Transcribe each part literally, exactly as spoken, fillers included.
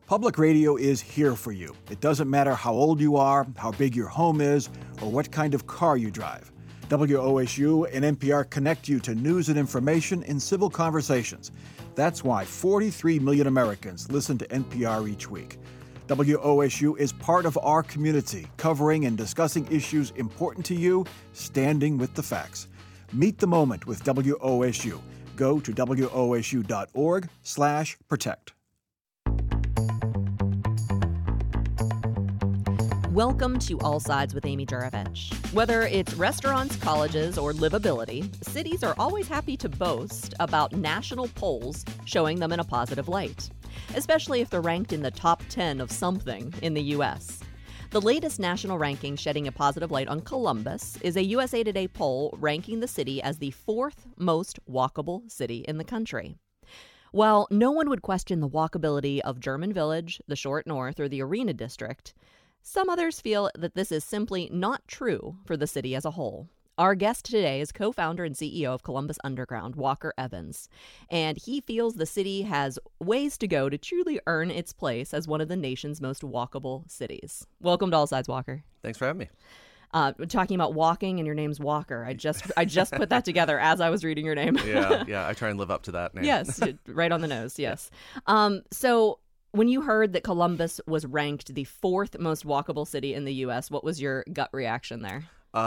Public radio is here for you. It doesn't matter how old you are, how big your home is, or what kind of car you drive. W O S U and N P R connect you to news and information in civil conversations. That's why forty-three million Americans listen to N P R each week. W O S U is part of our community, covering and discussing issues important to you, standing with the facts. Meet the moment with W O S U. Go to W O S U dot org slash protect. Welcome to All Sides with Amy Juravich. Whether it's restaurants, colleges, or livability, cities are always happy to boast about national polls showing them in a positive light, especially if they're ranked in the top ten of something in the U S. The latest national ranking shedding a positive light on Columbus is a U S A Today poll ranking the city as the fourth most walkable city in the country. While no one would question the walkability of German Village, the Short North, or the Arena District, some others feel that this is simply not true for the city as a whole. Our guest today is co-founder and C E O of Columbus Underground, Walker Evans, and he feels the city has ways to go to truly earn its place as one of the nation's most walkable cities. Welcome to All Sides, Walker. Thanks for having me. Uh, we're talking about walking, and your name's Walker. I just I just put that together as I was reading your name. yeah, yeah, I try and live up to that name. Yes, right on the nose, yes. Um, so when you heard that Columbus was ranked the fourth most walkable city in the U S, what was your gut reaction there?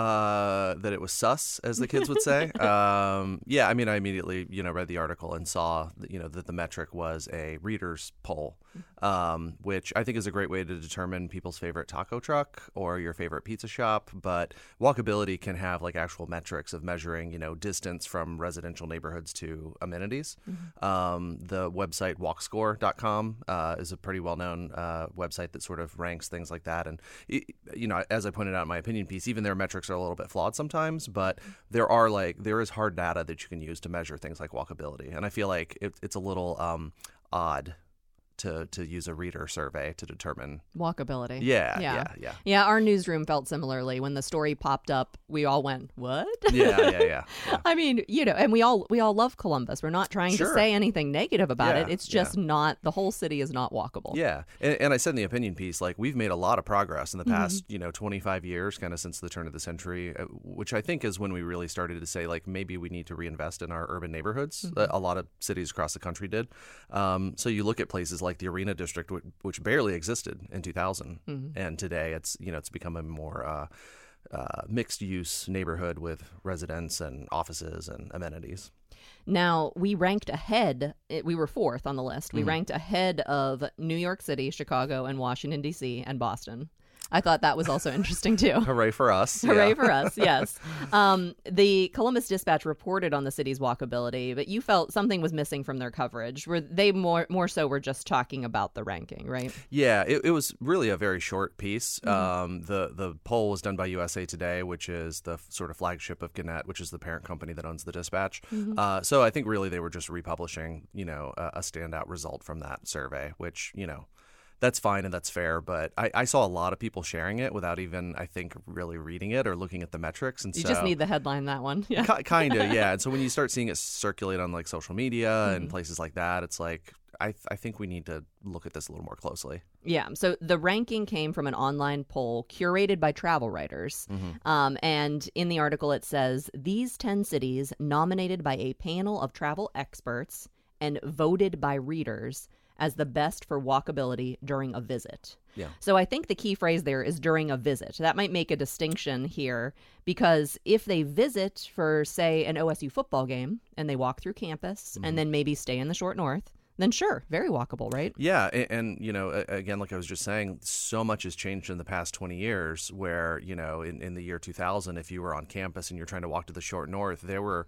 Uh, that it was sus, as the kids would say. um, yeah, I mean, I immediately, you know, read the article and saw, that, you know, that the metric was a reader's poll, um, which I think is a great way to determine people's favorite taco truck or your favorite pizza shop. But walkability can have like actual metrics of measuring, you know, distance from residential neighborhoods to amenities. Mm-hmm. Um, the website walk score dot com uh, is a pretty well-known uh, website that sort of ranks things like that. And, you know, as I pointed out in my opinion piece, even their metrics are a little bit flawed sometimes, but there are like there is hard data that you can use to measure things like walkability, and I feel like it, it's a little um, odd to to use a reader survey to determine walkability. Yeah, yeah, yeah, yeah. Yeah, our newsroom felt similarly when the story popped up. We all went, "What?" Yeah, yeah, yeah. yeah. I mean, you know, and we all we all love Columbus. We're not trying sure. to say anything negative about yeah, it. It's just yeah. not the whole city is not walkable. Yeah, and, and I said in the opinion piece, like we've made a lot of progress in the past, mm-hmm. you know, twenty-five years, kind of since the turn of the century, which I think is when we really started to say like maybe we need to reinvest in our urban neighborhoods. Mm-hmm. A, a lot of cities across the country did. Um, so you look at places like the Arena District, which barely existed in two thousand, mm-hmm. and today it's you know it's become a more uh, uh, mixed use neighborhood with residents and offices and amenities. Now, we ranked ahead, we were fourth on the list. We mm-hmm. ranked ahead of New York City, Chicago, and Washington, D C, and Boston. I thought that was also interesting, too. Hooray for us. Hooray yeah. for us, yes. Um, the Columbus Dispatch reported on the city's walkability, but you felt something was missing from their coverage. Were they more more so were just talking about the ranking, right? Yeah, it, it was really a very short piece. Mm-hmm. Um, the, the poll was done by U S A Today, which is the f- sort of flagship of Gannett, which is the parent company that owns the Dispatch. Mm-hmm. Uh, so I think really they were just republishing, you know, a, a standout result from that survey, which, you know, that's fine and that's fair, but I, I saw a lot of people sharing it without even, I think, really reading it or looking at the metrics. And you so, just need the headline, that one. Yeah. K- kind of, yeah. And so when you start seeing it circulate on like social media mm-hmm. and places like that, it's like, I, th- I think we need to look at this a little more closely. Yeah. So the ranking came from an online poll curated by travel writers. Mm-hmm. Um, and in the article, it says, these ten cities nominated by a panel of travel experts and voted by readers as the best for walkability during a visit. Yeah. So I think the key phrase there is during a visit. That might make a distinction here, because if they visit for, say, an O S U football game and they walk through campus mm-hmm. and then maybe stay in the Short North, then sure, very walkable, right? Yeah, and, and, you know, again, like I was just saying, so much has changed in the past twenty years where, you know, in, in the year two thousand, if you were on campus and you're trying to walk to the Short North, there were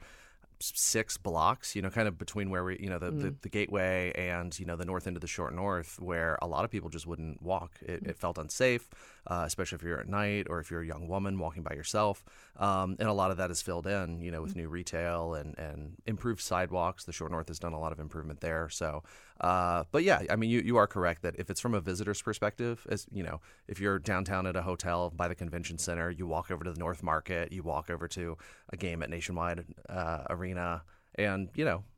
six blocks, you know, kind of between where we, you know, the, mm. the, the gateway and, you know, the north end of the Short North, where a lot of people just wouldn't walk. It, mm. it felt unsafe, uh, especially if you're at night or if you're a young woman walking by yourself. Um, and a lot of that is filled in, you know, with mm. new retail and, and improved sidewalks. The Short North has done a lot of improvement there. So, uh, but yeah, I mean, you, you are correct that if it's from a visitor's perspective, as you know, if you're downtown at a hotel by the convention center, you walk over to the North Market, you walk over to a game at Nationwide uh, Arena, and, you know,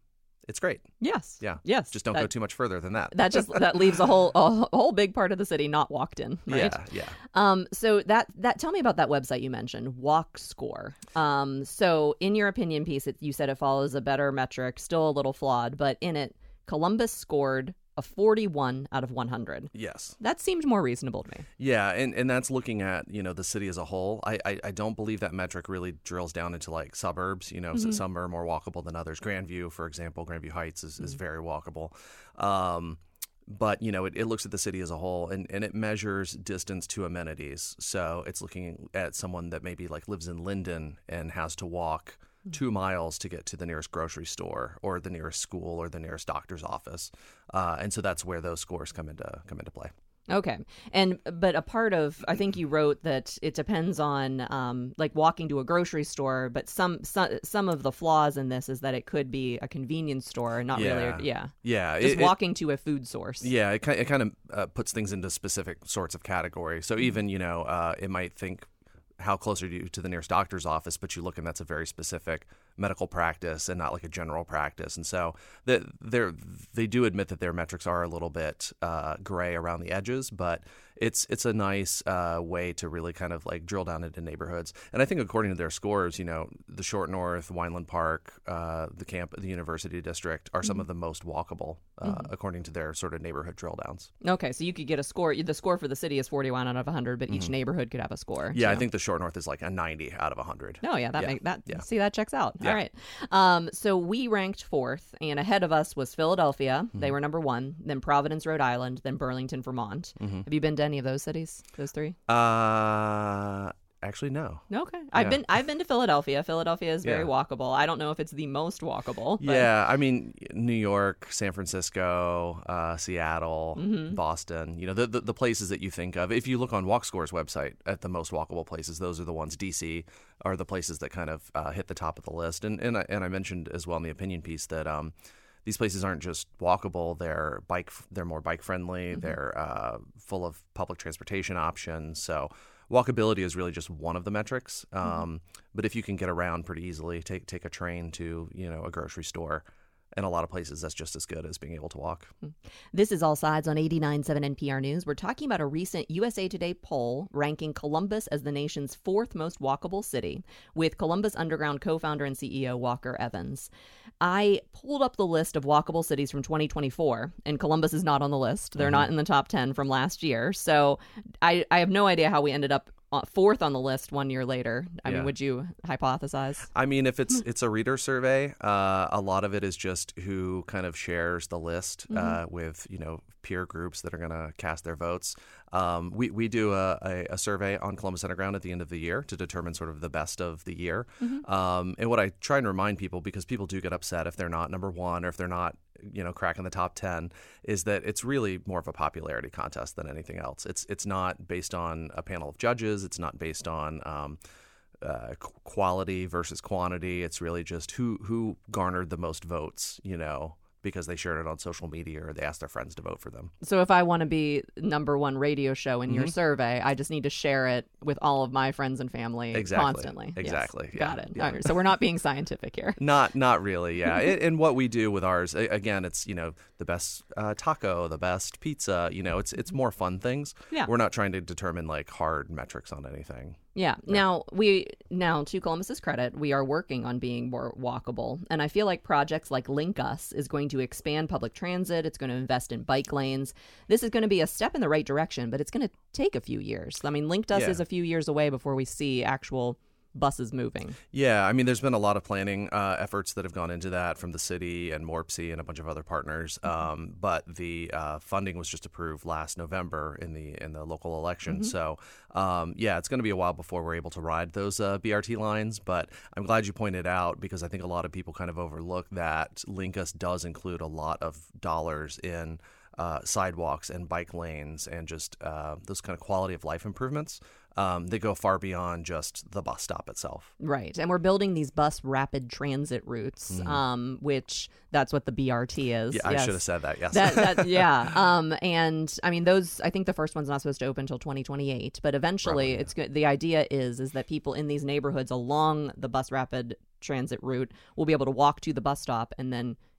it's great. Yes. Yeah. Yes. Just don't that, go too much further than that. That just that leaves a whole a whole big part of the city not walked in. Right? Yeah. Yeah. Um. So that that tell me about that website you mentioned, Walk Score. Um. So in your opinion piece, it, you said it follows a better metric, still a little flawed, but in it, Columbus scored a forty-one out of one hundred. Yes. That seemed more reasonable to me. Yeah, and, and that's looking at, you know, the city as a whole. I, I, I don't believe that metric really drills down into like suburbs. You know, mm-hmm. so some are more walkable than others. Grandview, for example, Grandview Heights is, mm-hmm. is very walkable. Um, but, you know, it, it looks at the city as a whole, and, and it measures distance to amenities. So it's looking at someone that maybe like lives in Linden and has to walk two miles to get to the nearest grocery store or the nearest school or the nearest doctor's office. Uh, and so that's where those scores come into come into play. Okay. And but a part of, I think you wrote that it depends on um, like walking to a grocery store, but some, some some of the flaws in this is that it could be a convenience store, not yeah. really. A, yeah. Yeah. Just it, walking it, to a food source. Yeah. It, it kind of uh, puts things into specific sorts of categories. So even, you know, uh, it might think, how close are you to the nearest doctor's office, but you look and that's a very specific medical practice and not like a general practice. And so they they do admit that their metrics are a little bit uh, gray around the edges, but it's it's a nice uh, way to really kind of like drill down into neighborhoods. And I think according to their scores, you know, the Short North, Wineland Park, uh, the camp, the University District are some mm-hmm. of the most walkable uh, mm-hmm. according to their sort of neighborhood drill downs. Okay, so you could get a score. The score for the city is forty-one out of one hundred, but mm-hmm. each neighborhood could have a score. Yeah, so. I think the Short North is like a ninety out of one hundred. Oh yeah, that yeah. make that yeah. see that checks out. Yeah. All right. Um, so we ranked fourth, and ahead of us was Philadelphia. Mm-hmm. They were number one. Then Providence, Rhode Island. Then Burlington, Vermont. Mm-hmm. Have you been to any of those cities? Those three? Uh, actually, no. Okay, I've yeah. been. I've been to Philadelphia. Philadelphia is very yeah. walkable. I don't know if it's the most walkable. But... Yeah, I mean, New York, San Francisco, uh, Seattle, mm-hmm. Boston. You know, the, the the places that you think of. If you look on WalkScore's website at the most walkable places, those are the ones. D C are the places that kind of uh, hit the top of the list. And and I, and I mentioned as well in the opinion piece that um, these places aren't just walkable; they're bike. They're more bike friendly. Mm-hmm. They're uh, full of public transportation options. So walkability is really just one of the metrics. Um, mm-hmm. But if you can get around pretty easily, take take a train to you know a grocery store. In a lot of places, that's just as good as being able to walk. This is All Sides on eighty-nine point seven N P R News. We're talking about a recent U S A Today poll ranking Columbus as the nation's fourth most walkable city, with Columbus Underground co-founder and C E O Walker Evans. I pulled up the list of walkable cities from twenty twenty-four, and Columbus is not on the list. They're mm-hmm. not in the top ten from last year. So I, I have no idea how we ended up fourth on the list one year later. I yeah. mean, would you hypothesize? I mean, if it's it's a reader survey, uh, a lot of it is just who kind of shares the list mm-hmm. uh, with, you know, peer groups that are going to cast their votes. Um, we, we do a, a, a survey on Columbus Underground at the end of the year to determine sort of the best of the year. Mm-hmm. Um, and what I try and remind people, because people do get upset if they're not number one or if they're not, you know, cracking the top ten, is that it's really more of a popularity contest than anything else. It's it's not based on a panel of judges. It's not based on um, uh, quality versus quantity. It's really just who who garnered the most votes, you know, because they shared it on social media or they asked their friends to vote for them. So if I want to be number one radio show in mm-hmm. your survey, I just need to share it with all of my friends and family exactly. constantly. Exactly. Yes. Yeah. Got it. Yeah. All right. So we're not being scientific here. Not not really, yeah. it, and what we do with ours, again, it's, you know, the best uh, taco, the best pizza, you know, it's it's more fun things. Yeah. We're not trying to determine like hard metrics on anything. Yeah. yeah. Now, we now to Columbus's credit, we are working on being more walkable. And I feel like projects like Link Us is going to expand public transit. It's going to invest in bike lanes. This is going to be a step in the right direction, but it's going to take a few years. I mean, Link Us yeah. is a few years away before we see actual buses moving. Yeah, I mean, there's been a lot of planning uh, efforts that have gone into that from the city and Morpsey and a bunch of other partners. Mm-hmm. Um, but the uh, funding was just approved last November in the in the local election. Mm-hmm. So um, yeah, it's going to be a while before we're able to ride those uh, B R T lines. But I'm glad you pointed out, because I think a lot of people kind of overlook that Link Us does include a lot of dollars in uh, sidewalks and bike lanes and just uh, those kind of quality of life improvements. Um, they go far beyond just the bus stop itself. Right. And we're building these bus rapid transit routes, mm-hmm. um, which that's what the B R T is. Yeah, yes. I should have said that, yes. That, that, yeah. Um, and I mean, those, I think the first one's not supposed to open until twenty twenty-eight, but eventually Probably, it's good. The idea is, is that people in these neighborhoods along the bus rapid transit route will be able to walk to the bus stop and then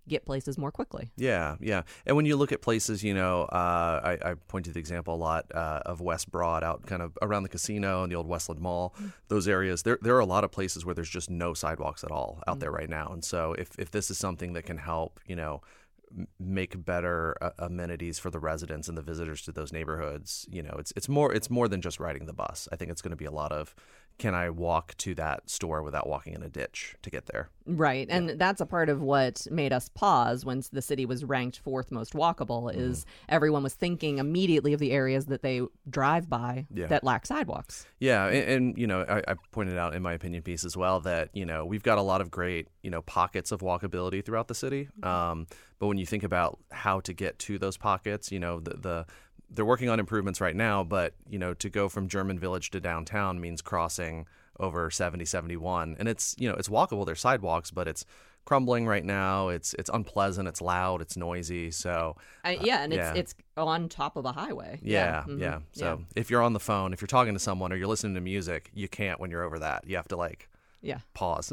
get places more quickly. Yeah, yeah. And when you look at places, you know, uh, I, I point to the example a lot uh, of West Broad out kind of around the casino and the old Westland Mall, mm-hmm. those areas. There there are a lot of places where there's just no sidewalks at all out mm-hmm. there right now. And so if, if this is something that can help, you know, make better uh, amenities for the residents and the visitors to those neighborhoods, you know, it's it's more it's more than just riding the bus. I think it's going to be a lot of, can I walk to that store without walking in a ditch to get there? Right. And yeah. that's a part of what made us pause when the city was ranked fourth most walkable is mm-hmm. everyone was thinking immediately of the areas that they drive by yeah. that lack sidewalks. Yeah. And, and you know, I, I pointed out in my opinion piece as well that, you know, we've got a lot of great, you know, pockets of walkability throughout the city. Mm-hmm. Um, but when you think about how to get to those pockets, you know, the, the they're working on improvements right now, but, you know, to go from German Village to downtown means crossing over seventy, seventy-one. And it's, you know, it's walkable. There's sidewalks, but it's crumbling right now. It's it's unpleasant. It's loud. It's noisy. So, uh, yeah. And yeah. it's it's on top of a highway. Yeah. Yeah. Mm-hmm. yeah. So yeah. if you're on the phone, if you're talking to someone or you're listening to music, you can't when you're over that. You have to like... Yeah. Pause.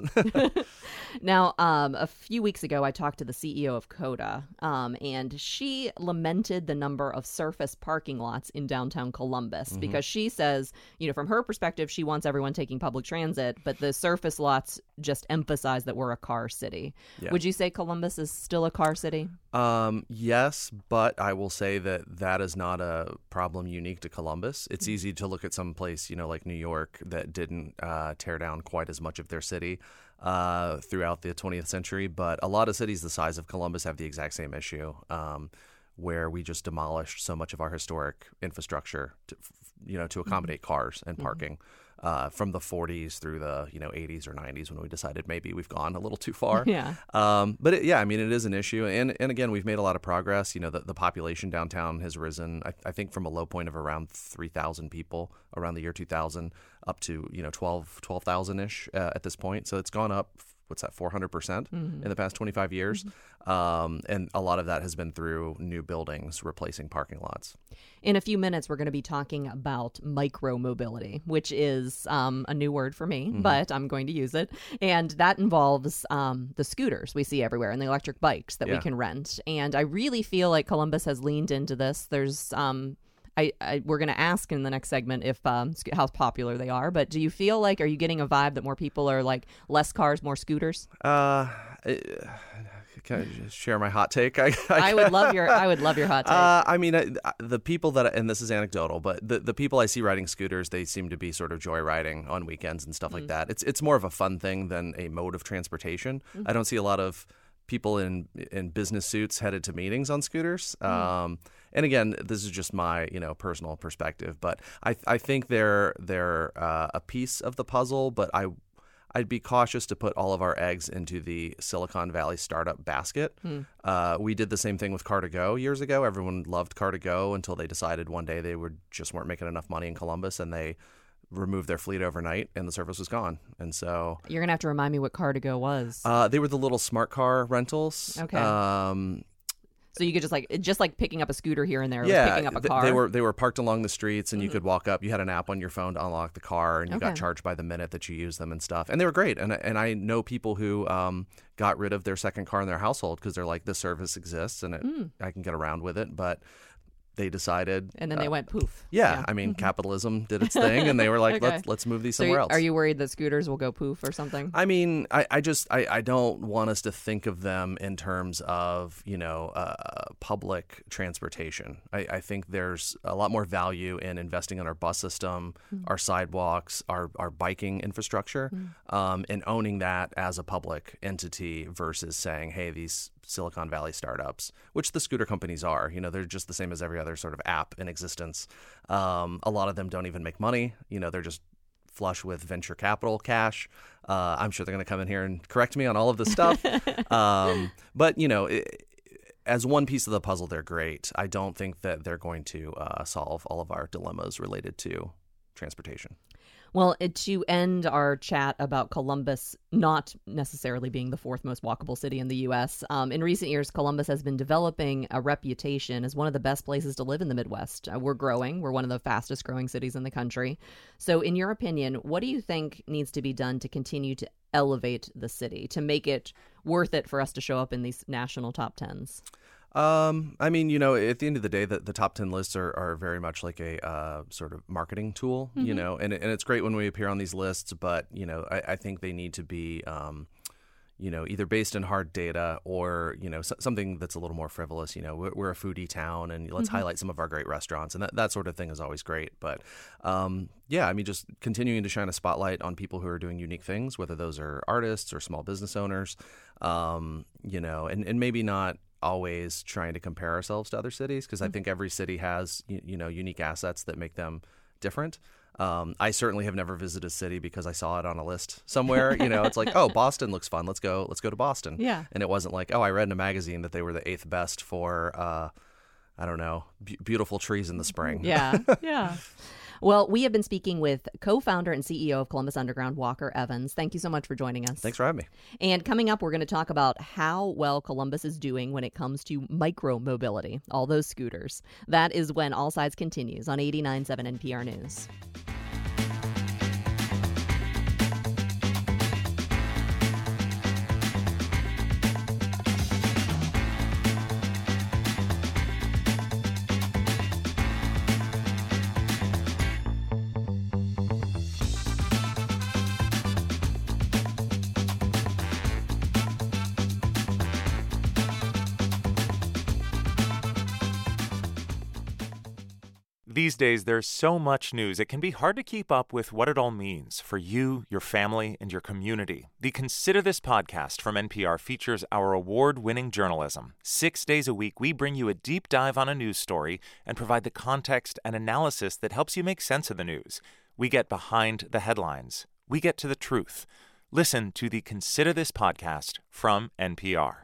Now, um, a few weeks ago, I talked to the C E O of Coda, um, and she lamented the number of surface parking lots in downtown Columbus mm-hmm. because she says, you know, from her perspective, she wants everyone taking public transit, but the surface lots just emphasize that we're a car city. Yeah. Would you say Columbus is still a car city? Um, yes, but I will say that that is not a problem unique to Columbus. It's easy to look at some place, you know, like New York that didn't uh, tear down quite as much of their city uh, throughout the twentieth century. But a lot of cities the size of Columbus have the exact same issue um, where we just demolished so much of our historic infrastructure, to, you know, to accommodate mm-hmm. cars and parking. Mm-hmm. Uh, from the forties through the, you know, eighties or nineties when we decided maybe we've gone a little too far. Yeah. Um, but it, yeah, I mean, it is an issue. And, and again, we've made a lot of progress. You know, the, the population downtown has risen, I, I think, from a low point of around three thousand people around the year two thousand up to, you know, twelve thousand-ish uh, at this point. So it's gone up, what's that, four hundred percent mm-hmm. in the past twenty-five years. Mm-hmm. Um, and a lot of that has been through new buildings replacing parking lots. In a few minutes, we're going to be talking about micro-mobility, which is um, a new word for me, mm-hmm. but I'm going to use it. And that involves um, the scooters we see everywhere and the electric bikes that yeah. we can rent. And I really feel like Columbus has leaned into this. There's... Um, I, I we're going to ask in the next segment if um, how popular they are. But do you feel like, are you getting a vibe that more people are like less cars, more scooters? Uh, can I just share my hot take? I, I, I would love your I would love your hot take. Uh, I mean, I, the people that, and this is anecdotal, but the, the people I see riding scooters, they seem to be sort of joyriding on weekends and stuff mm-hmm. like that. It's it's more of a fun thing than a mode of transportation. Mm-hmm. I don't see a lot of people in in business suits headed to meetings on scooters. Mm. Um, and again, this is just my you know personal perspective, but I I think they're they're uh, a piece of the puzzle. But I I'd be cautious to put all of our eggs into the Silicon Valley startup basket. Mm. Uh, we did the same thing with Car to Go years ago. Everyone loved Car to Go until they decided one day they were just weren't making enough money in Columbus, and they removed their fleet overnight, and the service was gone. And so you're gonna have to remind me what Car to Go was. Uh, they were the little smart car rentals. Okay. Um, so you could just like just like picking up a scooter here and there. Yeah, was picking up a car. They were they were parked along the streets, and mm-hmm. you could walk up. You had an app on your phone to unlock the car, and you okay. got charged by the minute that you used them and stuff. And they were great. And and I know people who um, got rid of their second car in their household because they're like, this service exists, and it, mm. I can get around with it, but. They decided, and then they uh, went poof. Yeah, yeah. I mean, capitalism did its thing, and they were like, okay. "Let's let's move these somewhere so else." Are you worried that scooters will go poof or something? I mean, I, I just I, I don't want us to think of them in terms of you know uh, public transportation. I, I think there's a lot more value in investing in our bus system, mm-hmm. our sidewalks, our our biking infrastructure, mm-hmm. um, and owning that as a public entity versus saying, "Hey, these." Silicon Valley startups, which the scooter companies are. You know, they're just the same as every other sort of app in existence. Um, a lot of them don't even make money. You know, they're just flush with venture capital cash. Uh, I'm sure they're going to come in here and correct me on all of this stuff. um, but, you know, it, as one piece of the puzzle, they're great. I don't think that they're going to uh, solve all of our dilemmas related to transportation. Well, to end our chat about Columbus not necessarily being the fourth most walkable city in the U S, um, in recent years, Columbus has been developing a reputation as one of the best places to live in the Midwest. Uh, we're growing. We're one of the fastest growing cities in the country. So in your opinion, what do you think needs to be done to continue to elevate the city to make it worth it for us to show up in these national top tens? Um, I mean, you know, at the end of the day, the, the top ten lists are, are very much like a uh, sort of marketing tool, mm-hmm. you know, and, and it's great when we appear on these lists, but, you know, I, I think they need to be, um, you know, either based in hard data or, you know, so, something that's a little more frivolous. You know, we're, we're a foodie town and let's mm-hmm. highlight some of our great restaurants, and that, that sort of thing is always great. But um, yeah, I mean, just continuing to shine a spotlight on people who are doing unique things, whether those are artists or small business owners, um, you know, and, and maybe not always trying to compare ourselves to other cities, because I think every city has, you, you know, unique assets that make them different. Um, I certainly have never visited a city because I saw it on a list somewhere. You know, it's like, oh, Boston looks fun. Let's go. Let's go to Boston. Yeah. And it wasn't like, oh, I read in a magazine that they were the eighth best for, uh, I don't know, b- beautiful trees in the spring. Yeah. Yeah. Well, we have been speaking with co-founder and C E O of Columbus Underground, Walker Evans. Thank you so much for joining us. Thanks for having me. And coming up, we're going to talk about how well Columbus is doing when it comes to micro-mobility, all those scooters. That is when All Sides continues on eighty-nine point seven N P R News. These days, there's so much news, it can be hard to keep up with what it all means for you, your family, and your community. The Consider This podcast from N P R features our award-winning journalism. Six days a week, we bring you a deep dive on a news story and provide the context and analysis that helps you make sense of the news. We get behind the headlines. We get to the truth. Listen to the Consider This podcast from N P R.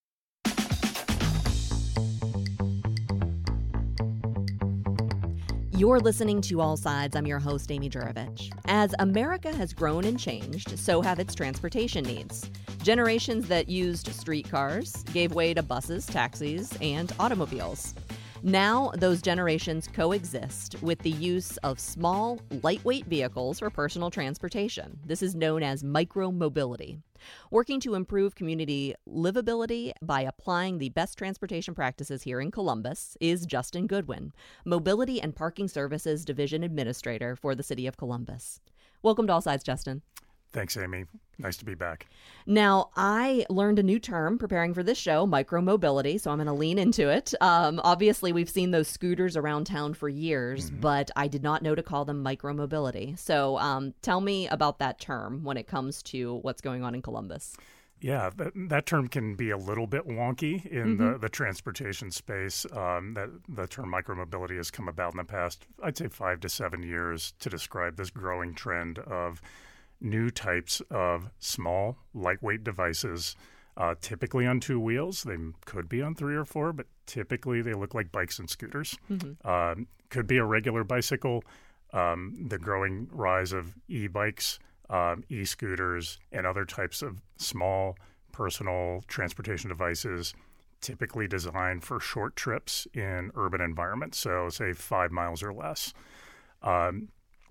You're listening to All Sides. I'm your host, Amy Jurovich. As America has grown and changed, so have its transportation needs. Generations that used streetcars gave way to buses, taxis, and automobiles. Now, those generations coexist with the use of small, lightweight vehicles for personal transportation. This is known as micro-mobility. Working to improve community livability by applying the best transportation practices here in Columbus is Justin Goodwin, Mobility and Parking Services Division Administrator for the City of Columbus. Welcome to All Sides, Justin. Thanks, Amy. Nice to be back. Now, I learned a new term preparing for this show, micro-mobility, so I'm going to lean into it. Um, obviously, we've seen those scooters around town for years, mm-hmm. but I did not know to call them micro-mobility. So um, tell me about that term when it comes to what's going on in Columbus. Yeah, that, that term can be a little bit wonky in mm-hmm. the, the transportation space. Um, that the term micromobility has come about in the past, I'd say, five to seven years to describe this growing trend of new types of small, lightweight devices, uh, typically on two wheels. They could be on three or four, but typically they look like bikes and scooters. Mm-hmm. Um, could be a regular bicycle. Um, the growing rise of e-bikes, um, e-scooters, and other types of small personal transportation devices, typically designed for short trips in urban environments, so say five miles or less. Um,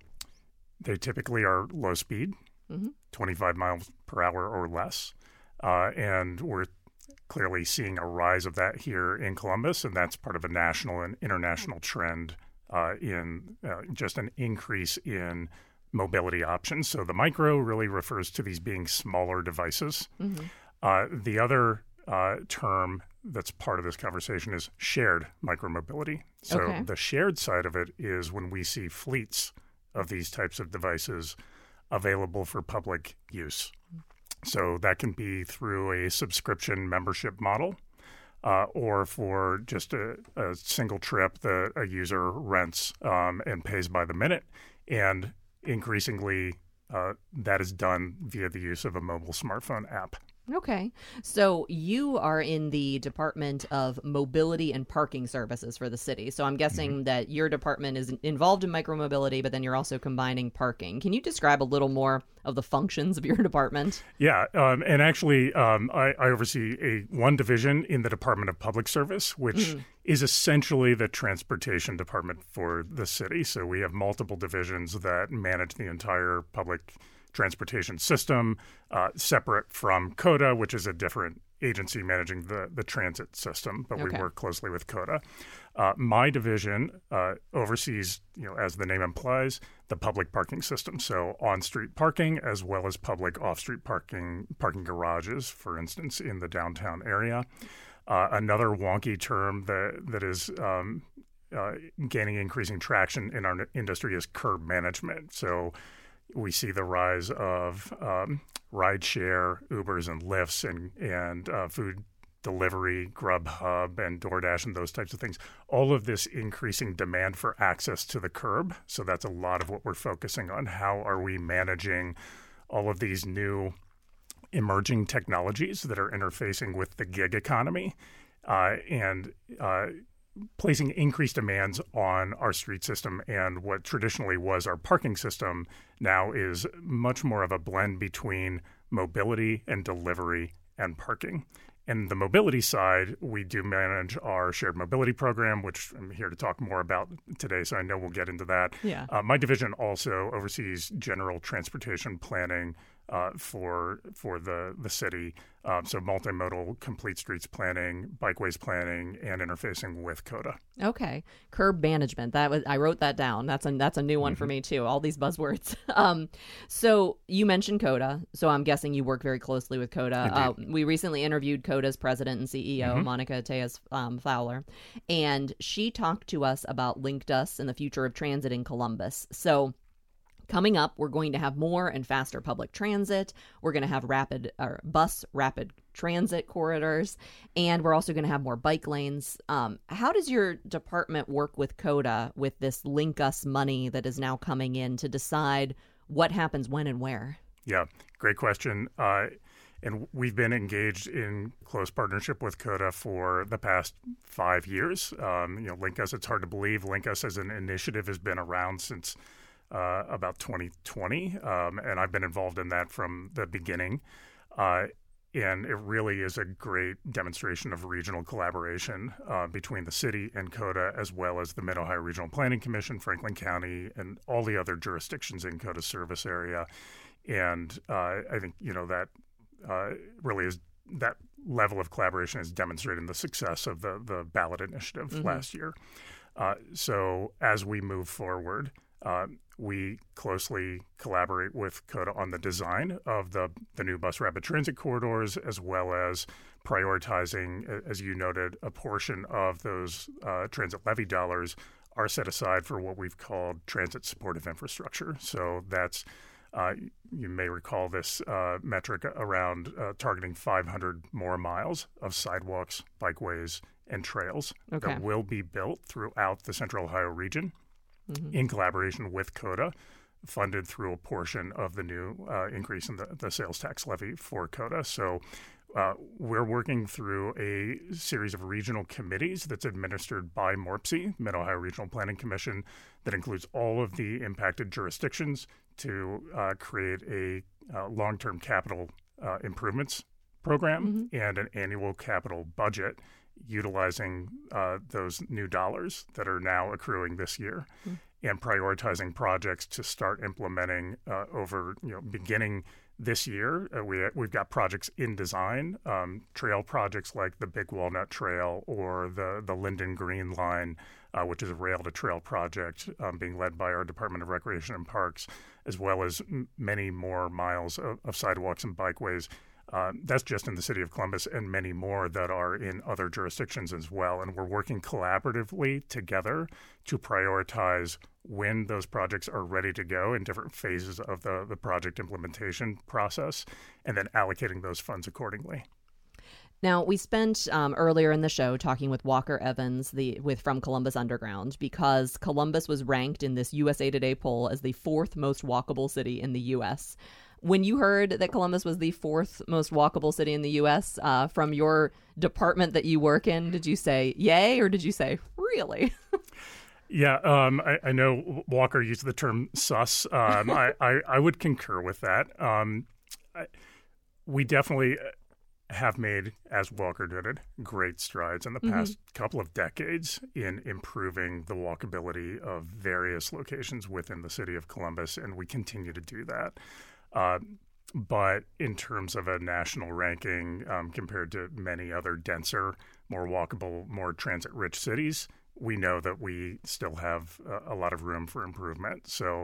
They typically are low speed, mm-hmm. twenty-five miles per hour or less. Uh, and we're clearly seeing a rise of that here in Columbus, and that's part of a national and international trend uh, in uh, just an increase in mobility options. So the micro really refers to these being smaller devices. Mm-hmm. Uh, the other uh, term that's part of this conversation is shared micromobility. So okay. the shared side of it is when we see fleets of these types of devices available for public use. So that can be through a subscription membership model uh, or for just a, a single trip that a user rents um, and pays by the minute. And increasingly, uh, that is done via the use of a mobile smartphone app. Okay. So you are in the Department of Mobility and Parking Services for the city. So I'm guessing mm-hmm. that your department is involved in micromobility, but then you're also combining parking. Can you describe a little more of the functions of your department? Yeah. Um, and actually, um, I, I oversee a one division in the Department of Public Service, which mm-hmm. is essentially the transportation department for the city. So we have multiple divisions that manage the entire public transportation system, uh, separate from COTA, which is a different agency managing the, the transit system, but Okay. we work closely with COTA. Uh, my division uh, oversees, you know, as the name implies, the public parking system. So on-street parking as well as public off-street parking, parking garages, for instance, in the downtown area. Uh, another wonky term that that is um, uh, gaining increasing traction in our industry is curb management. So we see the rise of um, rideshare, Ubers and Lyfts, and and uh, food delivery, Grubhub and DoorDash and those types of things. All of this increasing demand for access to the curb. So that's a lot of what we're focusing on. How are we managing all of these new emerging technologies that are interfacing with the gig economy uh, and uh, placing increased demands on our street system, and what traditionally was our parking system now is much more of a blend between mobility and delivery and parking. And the mobility side, we do manage our shared mobility program, which I'm here to talk more about today, so I know we'll get into that. Yeah. Uh, my division also oversees general transportation planning uh, for for the, the city, um, so multimodal complete streets planning, bikeways planning, and interfacing with COTA. Okay, curb management. That was I wrote that down. That's a that's a new one mm-hmm. for me too. All these buzzwords. um, so you mentioned COTA. So I'm guessing you work very closely with COTA. Uh, we recently interviewed COTA's president and C E O, mm-hmm. Monica Tejas um, Fowler, and she talked to us about LinkdUs and the future of transit in Columbus. So coming up, we're going to have more and faster public transit. We're going to have rapid or bus rapid transit corridors, and we're also going to have more bike lanes. Um, how does your department work with COTA with this LinkUs money that is now coming in to decide what happens when and where? Yeah, great question. Uh, and we've been engaged in close partnership with COTA for the past five years. Um, you know, LinkUs, it's hard to believe, LinkUs as an initiative has been around since Uh, about twenty twenty, um, and I've been involved in that from the beginning. Uh, and it really is a great demonstration of regional collaboration uh, between the city and COTA, as well as the Mid-Ohio Regional Planning Commission, Franklin County, and all the other jurisdictions in COTA's service area. And uh, I think, you know, that uh, really is that level of collaboration is demonstrating the success of the, the ballot initiative mm-hmm. last year. Uh, so as we move forward, Uh, we closely collaborate with COTA on the design of the, the new bus rapid transit corridors, as well as prioritizing, as you noted, a portion of those uh, transit levy dollars are set aside for what we've called transit supportive infrastructure. So that's, uh, you may recall this uh, metric around uh, targeting five hundred more miles of sidewalks, bikeways, and trails okay. that will be built throughout the Central Ohio region. Mm-hmm. in collaboration with COTA, funded through a portion of the new uh, increase in the, the sales tax levy for COTA. So uh, we're working through a series of regional committees that's administered by MORPC, Mid-Ohio Regional Planning Commission, that includes all of the impacted jurisdictions to uh, create a uh, long-term capital uh, improvements program mm-hmm. and an annual capital budget utilizing uh, those new dollars that are now accruing this year mm. and prioritizing projects to start implementing uh, over, you know, beginning this year. Uh, we, we've got projects in design, um, trail projects like the Big Walnut Trail or the, the Linden Green Line, uh, which is a rail-to-trail project um, being led by our Department of Recreation and Parks, as well as m- many more miles of, of sidewalks and bikeways. Uh, that's just in the city of Columbus, and many more that are in other jurisdictions as well. And we're working collaboratively together to prioritize when those projects are ready to go in different phases of the, the project implementation process, and then allocating those funds accordingly. Now, we spent um, earlier in the show talking with Walker Evans the with from Columbus Underground, because Columbus was ranked in this U S A Today poll as the fourth most walkable city in the U S When you heard that Columbus was the fourth most walkable city in the U S uh, from your department that you work in, did you say yay, or did you say really? Yeah, um, I, I know Walker used the term sus. Um, I, I, I would concur with that. Um, I, we definitely have made, as Walker noted, great strides in the past mm-hmm. couple of decades in improving the walkability of various locations within the city of Columbus, and we continue to do that. Uh, but in terms of a national ranking, um, compared to many other denser, more walkable, more transit-rich cities, we know that we still have a, a lot of room for improvement. So,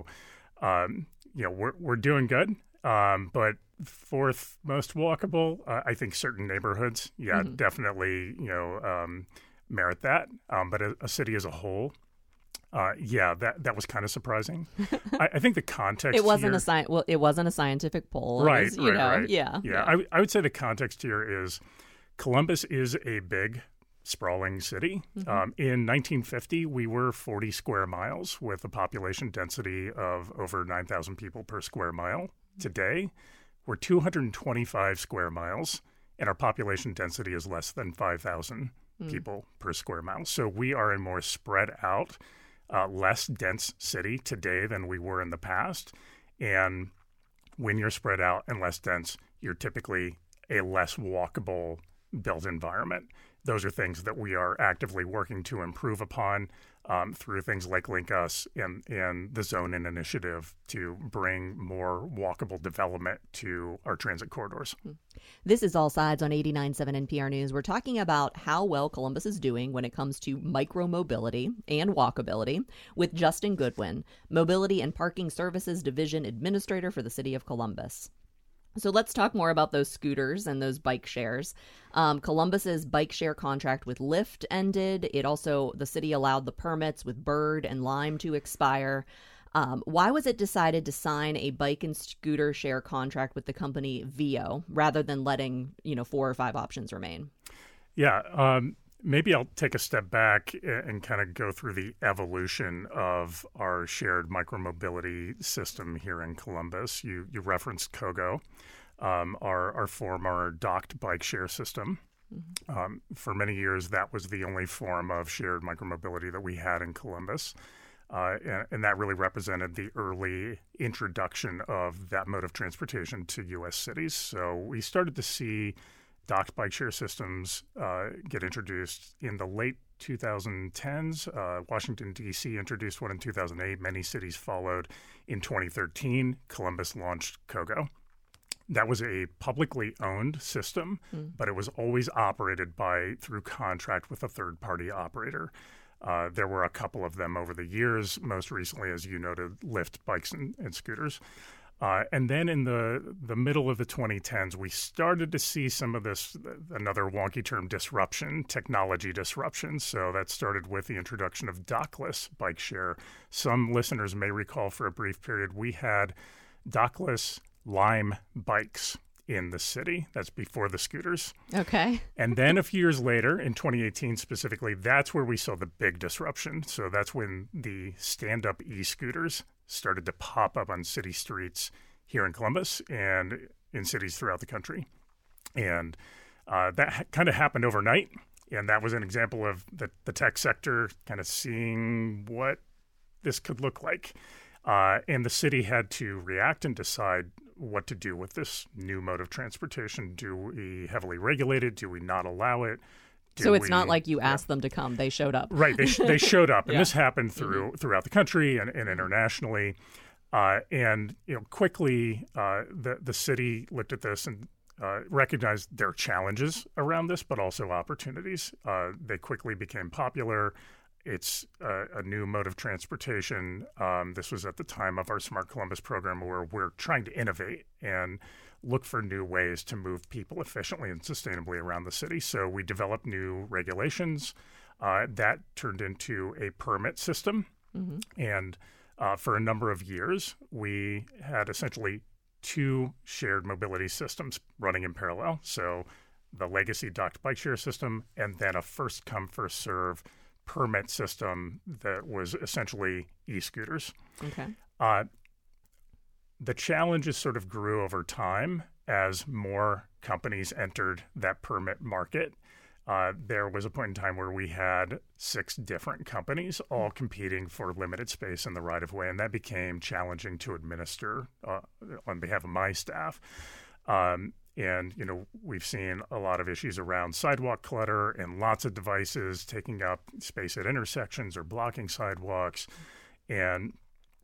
um, you know, we're we're doing good. Um, but fourth most walkable, uh, I think certain neighborhoods, yeah, mm-hmm. definitely, you know, um, merit that. Um, but a, a city as a whole, uh, yeah, that that was kind of surprising. I, I think the context it wasn't here, a sci- well, it wasn't a scientific poll, right? was, you right, know, right. Yeah, yeah. yeah. I, I would say the context here is Columbus is a big, sprawling city. Mm-hmm. Um, in nineteen fifty, we were forty square miles with a population density of over nine thousand people per square mile. Today, we're two hundred twenty-five square miles, and our population density is less than five thousand mm. people per square mile. So we are a more spread out, uh, less dense city today than we were in the past. And when you're spread out and less dense, you're typically a less walkable built environment. Those are things that we are actively working to improve upon um, through things like Link Us and, and the Zone In initiative to bring more walkable development to our transit corridors. This is All Sides on eighty-nine point seven N P R News. We're talking about how well Columbus is doing when it comes to micromobility and walkability with Justin Goodwin, Mobility and Parking Services Division Administrator for the City of Columbus. So let's talk more about those scooters and those bike shares. Um, Columbus's bike share contract with Lyft ended. It also, the city allowed the permits with Bird and Lime to expire. Um, why was it decided to sign a bike and scooter share contract with the company Vio rather than letting, you know, four or five options remain? Yeah, um, maybe I'll take a step back and kind of go through the evolution of our shared micromobility system here in Columbus. You you referenced Kogo, um, our, our former docked bike share system. Mm-hmm. Um, for many years, that was the only form of shared micromobility that we had in Columbus. Uh, and, and that really represented the early introduction of that mode of transportation to U S cities. So we started to see docked bike share systems uh, get introduced in the late twenty tens. Uh, Washington, D C introduced one in two thousand eight. Many cities followed. In twenty thirteen, Columbus launched Kogo. That was a publicly owned system, mm. but it was always operated by through contract with a third-party operator. Uh, there were a couple of them over the years, most recently, as you noted, Lyft bikes and, and scooters. Uh, and then in the, the middle of the twenty tens, we started to see some of this, another wonky term, disruption, technology disruption. So that started with the introduction of dockless bike share. Some listeners may recall for a brief period, we had dockless Lime bikes in the city. That's before the scooters. Okay. And then a few years later, in twenty eighteen specifically, that's where we saw the big disruption. So that's when the stand-up e-scooters started to pop up on city streets here in Columbus and in cities throughout the country. And uh, that ha- kind of happened overnight. And that was an example of the, the tech sector kind of seeing what this could look like. Uh, and the city had to react and decide what to do with this new mode of transportation. Do we heavily regulate it? Do we not allow it? Do so it's we, not like you asked yeah. them to come. They showed up. Right. They sh- they showed up. And yeah. this happened through mm-hmm. throughout the country and, and internationally. Uh, and you know, quickly, uh, the, the city looked at this and uh, recognized there are challenges around this, but also opportunities. Uh, they quickly became popular. It's a, a new mode of transportation. Um, this was at the time of our Smart Columbus program where we're trying to innovate and look for new ways to move people efficiently and sustainably around the city. So we developed new regulations. Uh, that turned into a permit system. Mm-hmm. And uh, for a number of years, we had essentially two shared mobility systems running in parallel. So the legacy docked bike share system and then a first come, first serve permit system that was essentially e-scooters. Okay. Uh, the challenges sort of grew over time as more companies entered that permit market. Uh, there was a point in time where we had six different companies all competing for limited space in the right-of-way, and that became challenging to administer uh, on behalf of my staff. Um, And, you know, we've seen a lot of issues around sidewalk clutter and lots of devices taking up space at intersections or blocking sidewalks. And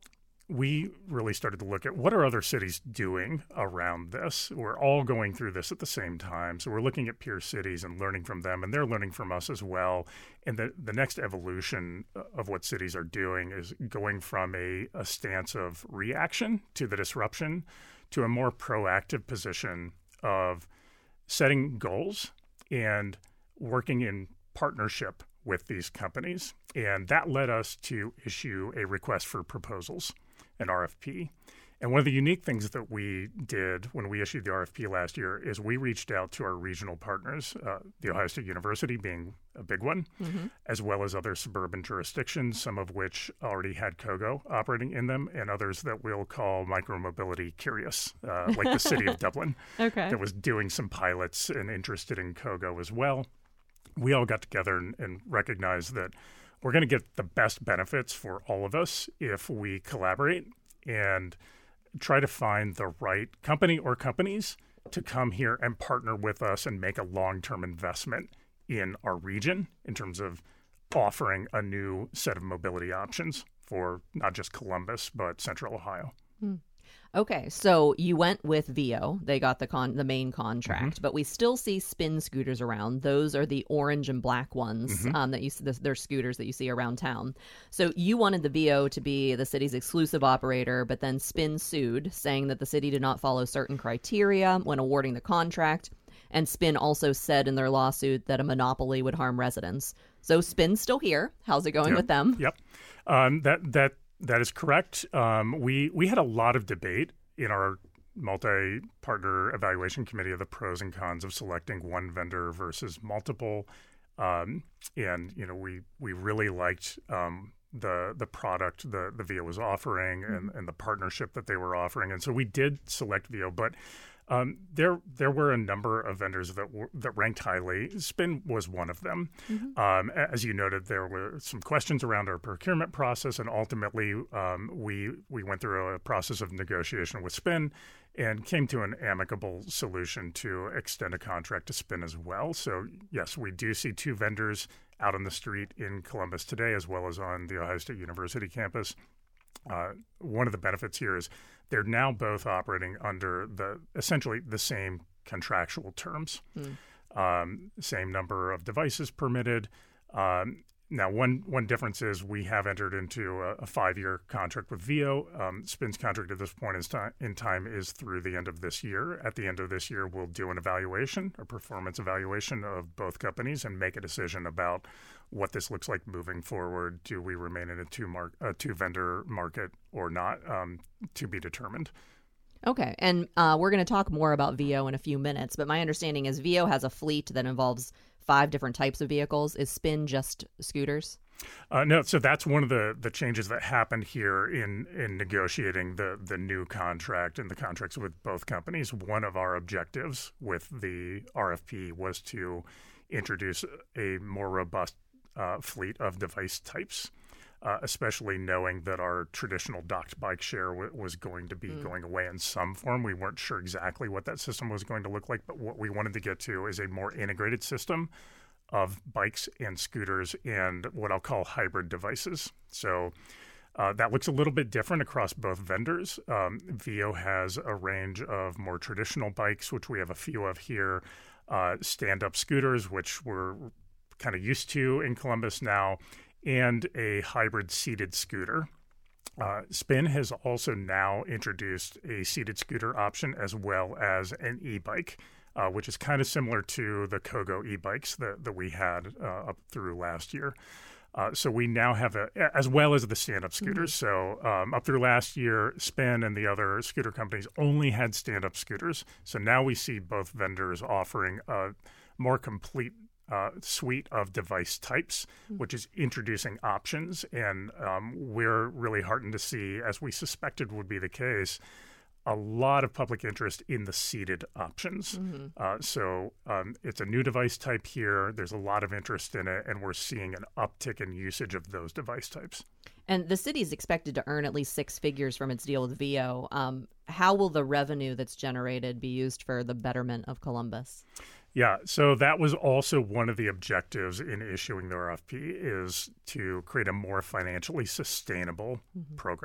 we really started to look at what are other cities doing around this. We're all going through this at the same time. So we're looking at peer cities and learning from them, and they're learning from us as well. And the, the next evolution of what cities are doing is going from a, a stance of reaction to the disruption to a more proactive position of setting goals and working in partnership with these companies. And that led us to issue a request for proposals, an R F P. And one of the unique things that we did when we issued the R F P last year is we reached out to our regional partners, uh, the Ohio State University being a big one, mm-hmm. as well as other suburban jurisdictions, some of which already had KOGO operating in them, and others that we'll call micromobility curious, uh, like the city of Dublin, okay. that was doing some pilots and interested in KOGO as well. We all got together and, and recognized that we're going to get the best benefits for all of us if we collaborate and try to find the right company or companies to come here and partner with us and make a long-term investment in our region in terms of offering a new set of mobility options for not just Columbus, but Central Ohio. Hmm. Okay, so you went with Vio. They got the con- the main contract, mm-hmm. but we still see Spin scooters around. Those are the orange and black ones mm-hmm. um, that you see. They're scooters that you see around town. So you wanted the Vio to be the city's exclusive operator, but then Spin sued, saying that the city did not follow certain criteria when awarding the contract. And Spin also said in their lawsuit that a monopoly would harm residents. So Spin's still here. How's it going yep. with them? Yep, um, that that. That is correct. Um, we we had a lot of debate in our multi-partner evaluation committee of the pros and cons of selecting one vendor versus multiple, um, and you know we we really liked um, the the product the the Vio was offering and, and the partnership that they were offering, and so we did select Vio, but. Um, there, there were a number of vendors that were, that ranked highly. Spin was one of them. Mm-hmm. Um, as you noted, there were some questions around our procurement process, and ultimately, um, we we went through a process of negotiation with Spin, and came to an amicable solution to extend a contract to Spin as well. So, yes, we do see two vendors out on the street in Columbus today, as well as on the Ohio State University campus. Uh, one of the benefits here is they're now both operating under the essentially the same contractual terms, mm. um, same number of devices permitted. Um, now, one one difference is we have entered into a, a five-year contract with Vio. Um, Spin's contract at this point in time, in time is through the end of this year. At the end of this year, we'll do an evaluation, a performance evaluation of both companies, and make a decision about what this looks like moving forward. Do we remain in a two mar- a two vendor market or not? Um, to be determined. Okay, and uh, we're going to talk more about Vio in a few minutes, but my understanding is Vio has a fleet that involves five different types of vehicles. Is Spin just scooters? Uh, no, so that's one of the, the changes that happened here in, in negotiating the, the new contract and the contracts with both companies. One of our objectives with the R F P was to introduce a more robust uh, fleet of device types. Uh, especially knowing that our traditional docked bike share w- was going to be mm. going away in some form. We weren't sure exactly what that system was going to look like, but what we wanted to get to is a more integrated system of bikes and scooters and what I'll call hybrid devices. So uh, that looks a little bit different across both vendors. Um, Vio has a range of more traditional bikes, which we have a few of here, uh, stand-up scooters, which we're kind of used to in Columbus now, and a hybrid seated scooter. Uh, Spin has also now introduced a seated scooter option as well as an e-bike, uh, which is kind of similar to the KOGO e-bikes that, that we had uh, up through last year. Uh, so we now have a, as well as the stand-up scooters. Mm-hmm. So um, up through last year, Spin and the other scooter companies only had stand-up scooters. So now we see both vendors offering a more complete Uh, suite of device types, which is introducing options. And um, we're really heartened to see, as we suspected would be the case, a lot of public interest in the seated options. Mm-hmm. Uh, so um, it's a new device type here. There's a lot of interest in it, and we're seeing an uptick in usage of those device types. And the city is expected to earn at least six figures from its deal with Vio. Um, how will the revenue that's generated be used for the betterment of Columbus? Yeah, so that was also one of the objectives in issuing the R F P, is to create a more financially sustainable mm-hmm. program.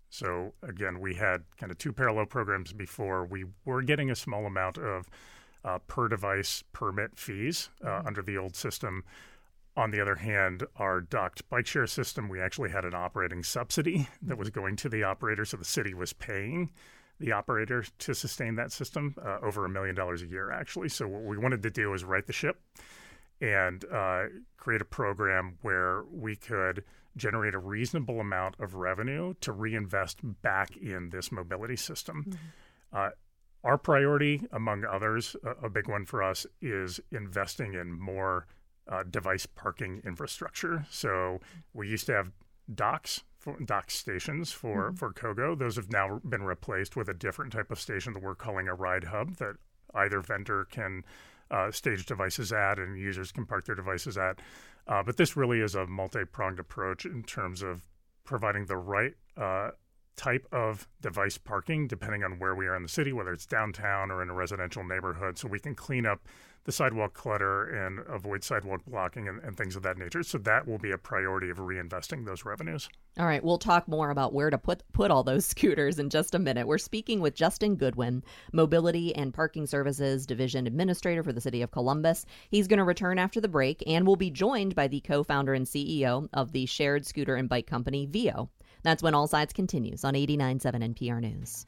So again, we had kind of two parallel programs before. We were getting a small amount of uh, per device permit fees uh, mm-hmm. under the old system. On the other hand, our docked bike share system, we actually had an operating subsidy that was going to the operator, so the city was paying the operator to sustain that system, uh, over a million dollars a year, actually. So what we wanted to do was right the ship and uh, create a program where we could generate a reasonable amount of revenue to reinvest back in this mobility system. Mm-hmm. Uh, our priority, among others, a, a big one for us, is investing in more uh, device parking infrastructure. So we used to have docks, for, dock stations for, mm-hmm. for Kogo. Those have now been replaced with a different type of station that we're calling a ride hub that either vendor can uh, stage devices at and users can park their devices at. Uh, but this really is a multi-pronged approach in terms of providing the right uh, type of device parking depending on where we are in the city, whether it's downtown or in a residential neighborhood, so we can clean up the sidewalk clutter and avoid sidewalk blocking and, and things of that nature. So that will be a priority of reinvesting those revenues. All right, we'll talk more about where to put put all those scooters in just a minute. We're speaking with Justin Goodwin, Mobility and Parking Services Division Administrator for the City of Columbus. He's going to return after the break and will be joined by the co-founder and C E O of the shared scooter and bike company, Vio. That's when All Sides continues on eighty-nine point seven N P R News.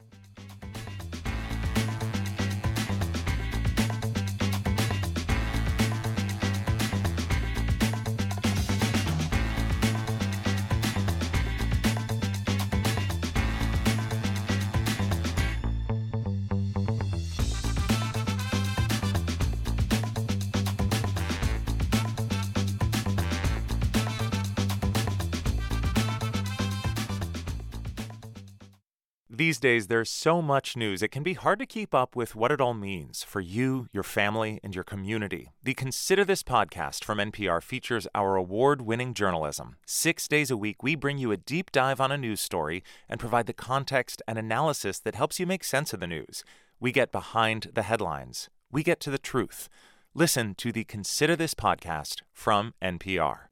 These days, there's so much news, it can be hard to keep up with what it all means for you, your family, and your community. The Consider This podcast from N P R features our award-winning journalism. Six days a week, we bring you a deep dive on a news story and provide the context and analysis that helps you make sense of the news. We get behind the headlines. We get to the truth. Listen to the Consider This podcast from N P R.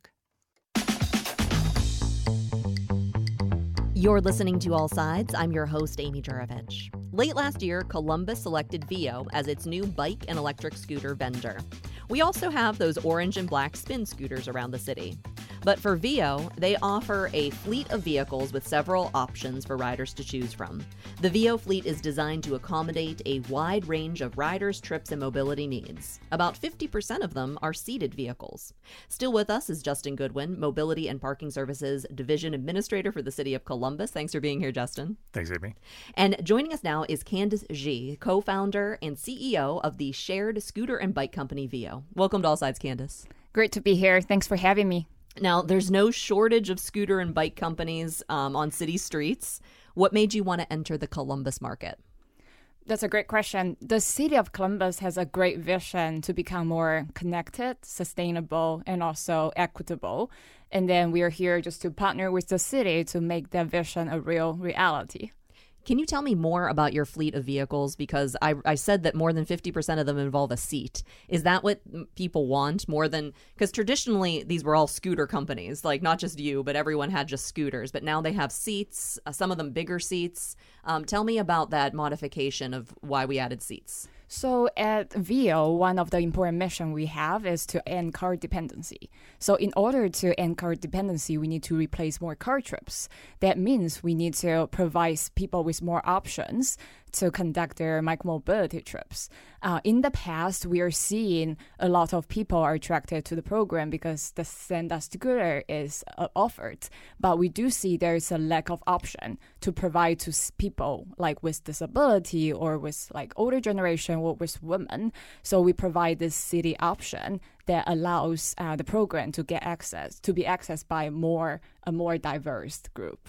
You're listening to All Sides. I'm your host, Amy Juravich. Late last year, Columbus selected Vio as its new bike and electric scooter vendor. We also have those orange and black spin scooters around the city. But for Vio, they offer a fleet of vehicles with several options for riders to choose from. The Vio fleet is designed to accommodate a wide range of riders, trips, and mobility needs. About fifty percent of them are seated vehicles. Still with us is Justin Goodwin, Mobility and Parking Services Division Administrator for the City of Columbus. Thanks for being here, Justin. Thanks, Amy. And joining us now is Candice Xie, co-founder and C E O of the shared scooter and bike company Vio. Welcome to All Sides, Candice. Great to be here. Thanks for having me. Now, there's no shortage of scooter and bike companies um, on city streets. What made you want to enter the Columbus market? That's a great question. The city of Columbus has a great vision to become more connected, sustainable, and also equitable. And then we are here just to partner with the city to make that vision a real reality. Can you tell me more about your fleet of vehicles? Because I, I said that more than fifty percent of them involve a seat. Is that what people want more than, because traditionally these were all scooter companies, like not just you, but everyone had just scooters. But now they have seats, uh, some of them bigger seats. Um, tell me about that modification of why we added seats. So at Vio, one of the important missions we have is to end car dependency. So in order to end car dependency, we need to replace more car trips. That means we need to provide people with more options to conduct their micromobility trips. Uh, in the past, we are seeing a lot of people are attracted to the program because the Senda scooter is uh, offered. But we do see there is a lack of option to provide to people like with disability or with like older generation or with women. So we provide this city option that allows uh, the program to get access, to be accessed by more a more diverse group.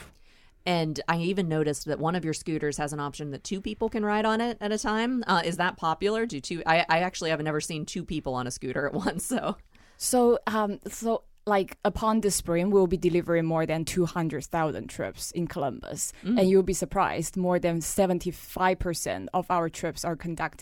And I even noticed that one of your scooters has an option that two people can ride on it at a time. Uh, is that popular? Do two? I, I actually have never seen two people on a scooter at once. So, so, um, so like upon this spring, we'll be delivering more than two hundred thousand trips in Columbus, mm. and you'll be surprised. More than seventy-five percent of our trips are conducted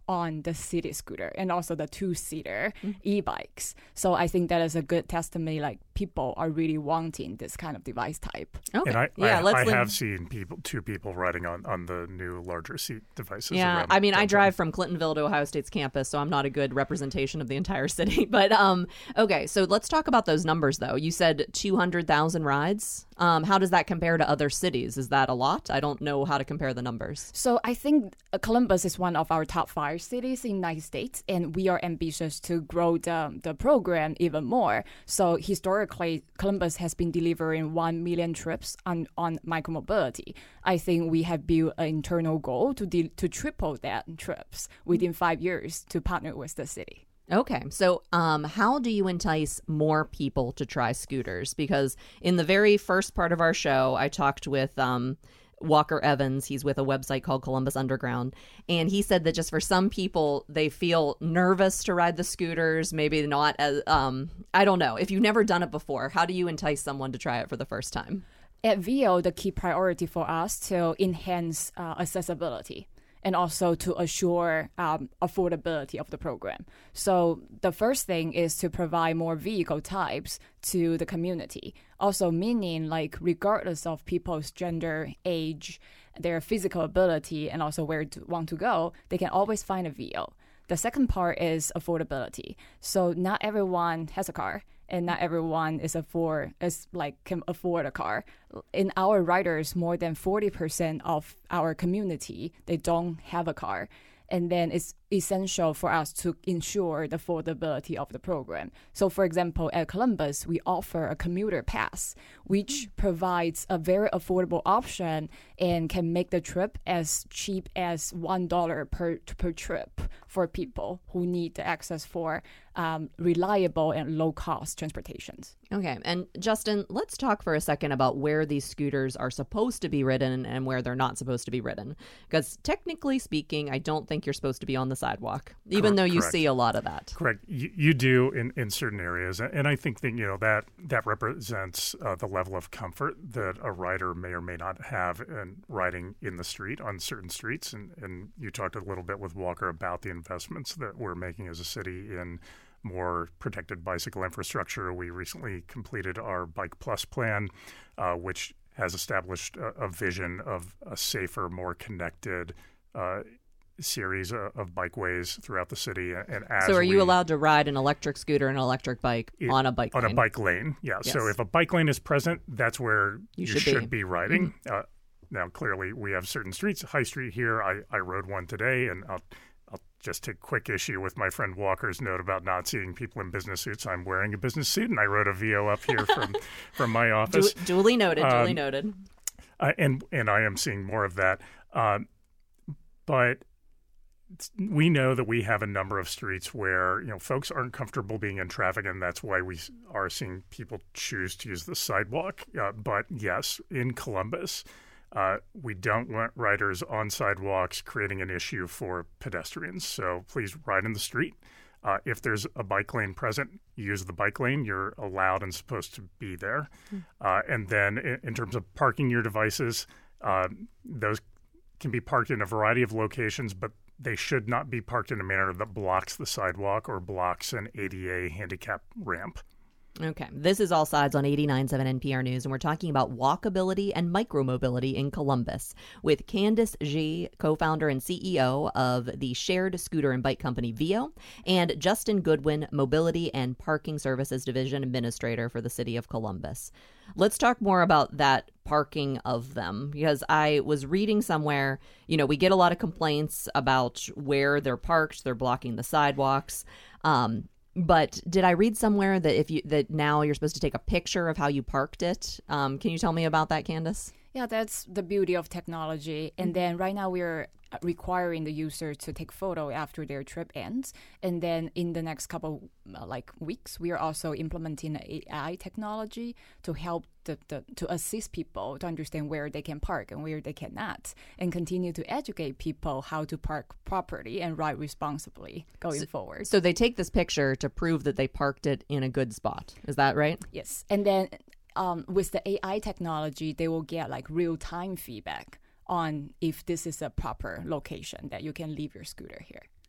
on the city scooter and also the two-seater mm-hmm. e-bikes. So I think that is a good testimony, like people are really wanting this kind of device type. Okay. And I, yeah, I, let's I link- have seen people, two people riding on, on the new larger seat devices. Yeah, I mean, I drive from Clintonville to Ohio State's campus, so I'm not a good representation of the entire city. But um, okay, so let's talk about those numbers, though. You said two hundred thousand rides. Um, how does that compare to other cities? Is that a lot? I don't know how to compare the numbers. So I think Columbus is one of our top five cities in the United States, and we are ambitious to grow the, the program even more. So historically, Columbus has been delivering one million trips on, on micromobility. I think we have built an internal goal to de- to triple that trips within five years to partner with the city. Okay, so um, how do you entice more people to try scooters? Because in the very first part of our show, I talked with um, Walker Evans. He's with a website called Columbus Underground. And he said that just for some people, they feel nervous to ride the scooters, maybe not as, um, I don't know. If you've never done it before, how do you entice someone to try it for the first time? At V O, the key priority for us to enhance uh, accessibility and also to assure um, affordability of the program. So the first thing is to provide more vehicle types to the community. Also meaning like regardless of people's gender, age, their physical ability, and also where to want to go, they can always find a V O. The second part is affordability. So not everyone has a car, and not everyone is afford is like can afford a car. In our riders, more than forty percent of our community, they don't have a car. And then it's essential for us to ensure the affordability of the program. So for example, at Columbus, we offer a commuter pass, which provides a very affordable option and can make the trip as cheap as one dollar per per trip for people who need the access for um, reliable and low-cost transportations. Okay, and Justin, let's talk for a second about where these scooters are supposed to be ridden and where they're not supposed to be ridden. Because technically speaking, I don't think you're supposed to be on the sidewalk, even correct, though you correct. see a lot of that. Correct. You, you do in, in certain areas, and I think that you know that that represents uh, the level of comfort that a rider may or may not have in riding in the street on certain streets. And, and you talked a little bit with Walker about the investments that we're making as a city in more protected bicycle infrastructure. We recently completed our Bike Plus plan, uh, which has established a, a vision of a safer, more connected uh, series of, of bikeways throughout the city. And as so, are you we, allowed to ride an electric scooter and an electric bike it, on a bike on lane? On a bike lane, yeah. Yes. So if a bike lane is present, that's where you, you should, should be, be riding. Mm-hmm. Uh, now, clearly, we have certain streets. High Street here, I, I rode one today, and I'll I'll just take quick issue with my friend Walker's note about not seeing people in business suits. I'm wearing a business suit, and I wrote a V O up here from, from my office. Du- duly noted, um, duly noted. Uh, and, and I am seeing more of that. Um, but we know that we have a number of streets where, you know, folks aren't comfortable being in traffic, and that's why we are seeing people choose to use the sidewalk. Uh, but yes, in Columbus, Uh, we don't want riders on sidewalks creating an issue for pedestrians. So please ride in the street. Uh, if there's a bike lane present, use the bike lane. You're allowed and supposed to be there. Mm. Uh, and then in, in terms of parking your devices, uh, those can be parked in a variety of locations, but they should not be parked in a manner that blocks the sidewalk or blocks an A D A handicap ramp. Okay, this is All Sides on eighty-nine point seven N P R News, and we're talking about walkability and micromobility in Columbus with Candice Xie, co-founder and C E O of the shared scooter and bike company V O, and Justin Goodwin, Mobility and Parking Services Division Administrator for the City of Columbus. Let's talk more about that parking of them, because I was reading somewhere, you know, we get a lot of complaints about where they're parked, they're blocking the sidewalks. Um, But did I read somewhere that if you that now you're supposed to take a picture of how you parked it? Um, can you tell me about that, Candice? Yeah, that's the beauty of technology. And then right now we're requiring the user to take photo after their trip ends. And then in the next couple uh, like weeks, we are also implementing A I technology to help the, the to assist people to understand where they can park and where they cannot, and continue to educate people how to park properly and ride responsibly going so, forward. So they take this picture to prove that they parked it in a good spot. Is that right? Yes. And then um, with the A I technology, they will get like real-time feedback on if this is a proper location that you can leave your scooter here.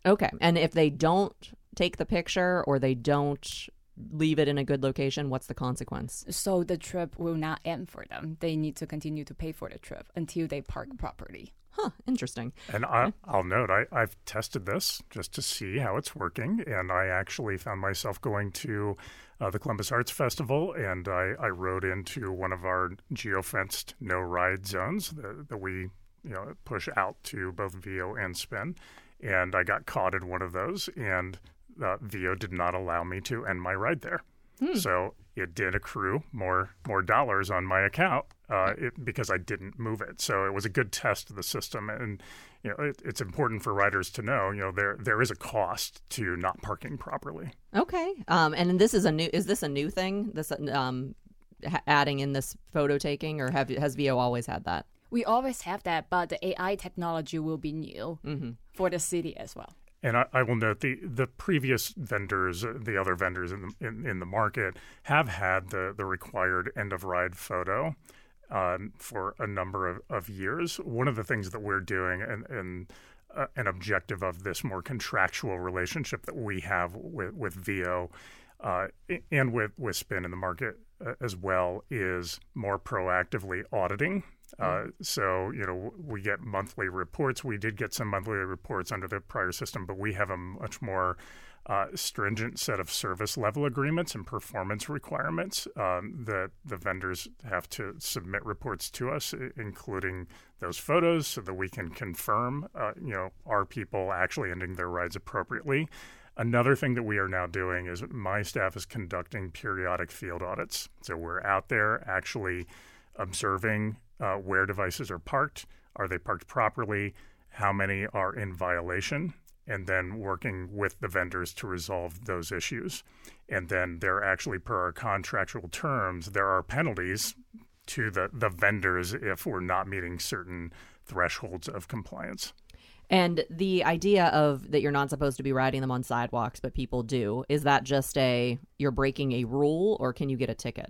Okay. And if they don't take the picture or they don't leave it in a good location, what's the consequence? So the trip will not end for them. They need to continue to pay for the trip until they park properly. Huh, interesting. And I, I'll note, I, I've tested this just to see how it's working, and I actually found myself going to uh, the Columbus Arts Festival, and I, I rode into one of our geofenced no-ride zones that, that we you know push out to both Veo and Spin, and I got caught in one of those, and uh, Veo did not allow me to end my ride there. Hmm. So it did accrue more more dollars on my account uh, it, because I didn't move it. So it was a good test of the system, and you know it, it's important for riders to know you know there there is a cost to not parking properly. Okay, um, and this is a new is this a new thing? This um, ha- adding in this photo taking, or have has Veo always had that? We always have that, but the A I technology will be new mm-hmm. for the city as well. And I, I will note the, the previous vendors, the other vendors in the in, in the market, have had the, the required end-of-ride photo um, for a number of, of years. One of the things that we're doing, and, and uh, an objective of this more contractual relationship that we have with, with Veo uh, and with, with Spin in the market uh, as well, is more proactively auditing. Uh, so, you know, we get monthly reports. We did get some monthly reports under the prior system, but we have a much more uh, stringent set of service level agreements and performance requirements um, that the vendors have to submit reports to us, including those photos, so that we can confirm, uh, you know, are people actually ending their rides appropriately. Another thing that we are now doing is my staff is conducting periodic field audits. So we're out there actually observing Uh, where devices are parked, are they parked properly, how many are in violation, and then working with the vendors to resolve those issues. And then there actually, per our contractual terms, there are penalties to the, the vendors if we're not meeting certain thresholds of compliance. And the idea of that you're not supposed to be riding them on sidewalks, but people do, is that just a, you're breaking a rule, or can you get a ticket?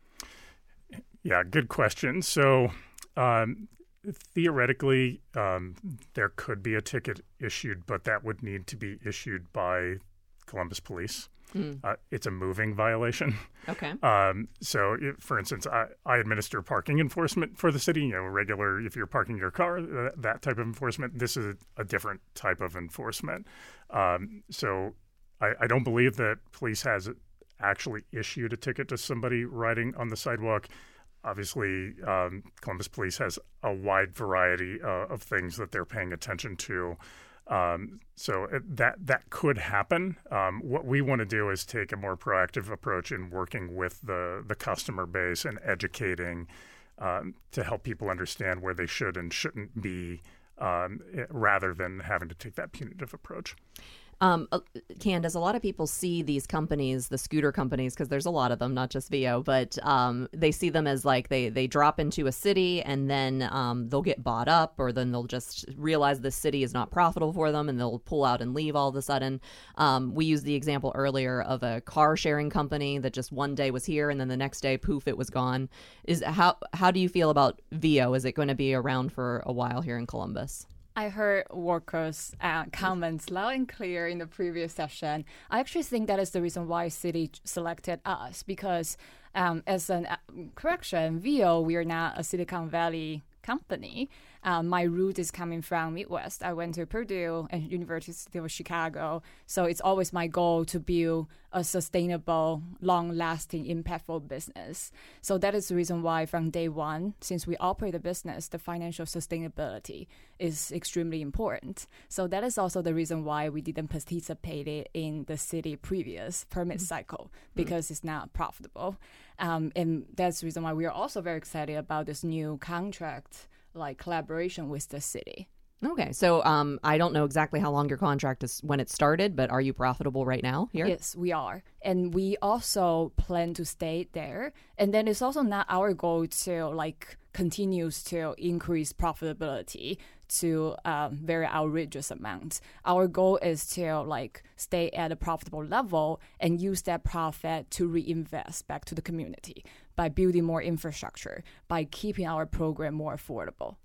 Yeah, good question. So um, theoretically, um, there could be a ticket issued, but that would need to be issued by Columbus Police. Mm. Uh, it's a moving violation. Okay. Um, so, if, for instance, I, I administer parking enforcement for the city. You know, regular, if you're parking your car, uh, that type of enforcement. This is a, a different type of enforcement. Um, so I, I don't believe that police has actually issued a ticket to somebody riding on the sidewalk. Obviously, um, Columbus Police has a wide variety uh, of things that they're paying attention to. Um, so it, that that could happen. Um, what we want to do is take a more proactive approach in working with the, the customer base and educating um, to help people understand where they should and shouldn't be, um, rather than having to take that punitive approach. Um, Candace, a lot of people see these companies, the scooter companies, because there's a lot of them, not just Veo, but um, they see them as like they, they drop into a city and then um, they'll get bought up, or then they'll just realize the city is not profitable for them and they'll pull out and leave all of a sudden. Um, we used the example earlier of a car sharing company that just one day was here and then the next day, poof, it was gone. Is how how do you feel about Veo? Is it going to be around for a while here in Columbus? I heard workers' uh, comments loud and clear in the previous session. I actually think that is the reason why City selected us, because um, as an uh, correction, Veo, we are not a Silicon Valley company. Um, my root is coming from Midwest. I went to Purdue and University of Chicago. So it's always my goal to build a sustainable, long-lasting, impactful business. So that is the reason why from day one, since we operate the business, the financial sustainability is extremely important. So that is also the reason why we didn't participate in the city previous permit mm-hmm. cycle, because mm-hmm. it's not profitable. Um, and that's the reason why we are also very excited about this new contract, like collaboration with the city. Okay, so um, I don't know exactly how long your contract is when it started, but are you profitable right now here? Yes, we are. And we also plan to stay there. And then it's also not our goal to like continues to increase profitability to a very outrageous amounts. Our goal is to like stay at a profitable level and use that profit to reinvest back to the community by building more infrastructure, by keeping our program more affordable.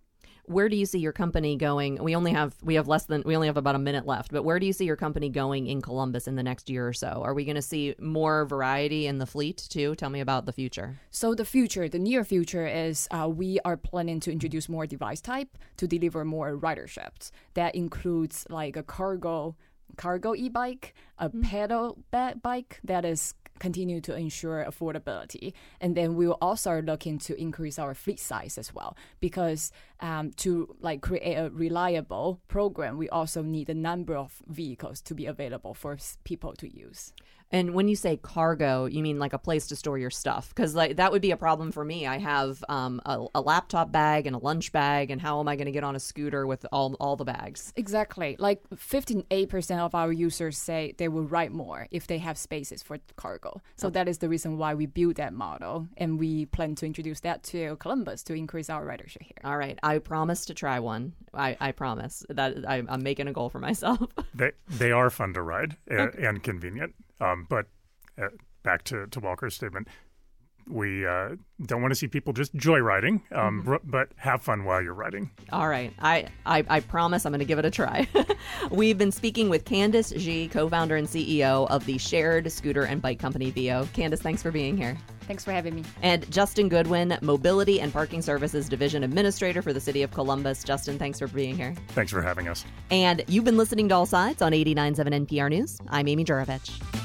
Where do you see your company going? We only have we have less than we only have about a minute left, but where do you see your company going in Columbus in the next year or so? Are we going to see more variety in the fleet too? Tell me about the future. So the future, the near future is uh, we are planning to introduce more device type to deliver more riderships. That includes like a cargo cargo e-bike, a mm-hmm. pedal ba- bike that is continue to ensure affordability. And then we will also looking to increase our fleet size as well, because um, to like create a reliable program, we also need a number of vehicles to be available for s- people to use. And when you say cargo, you mean like a place to store your stuff? Because like that would be a problem for me. I have um, a, a laptop bag and a lunch bag, and how am I going to get on a scooter with all all the bags? Exactly. Like fifty-eight percent of our users say they will ride more if they have spaces for cargo. So okay. That is the reason why we built that model, and we plan to introduce that to Columbus to increase our ridership here. All right. I promise to try one. I, I promise. that I, I'm making a goal for myself. they, they are fun to ride and, okay. and convenient. Um, but uh, back to, to Walker's statement, we uh, don't want to see people just joyriding, um, mm-hmm. r- but have fun while you're riding. All right. I, I, I promise I'm going to give it a try. We've been speaking with Candice Xie, co-founder and C E O of the shared scooter and bike company Veo. Candice, thanks for being here. Thanks for having me. And Justin Goodwin, Mobility and Parking Services Division Administrator for the City of Columbus. Justin, thanks for being here. Thanks for having us. And you've been listening to All Sides on eighty-nine point seven N P R News. I'm Amy Juravich.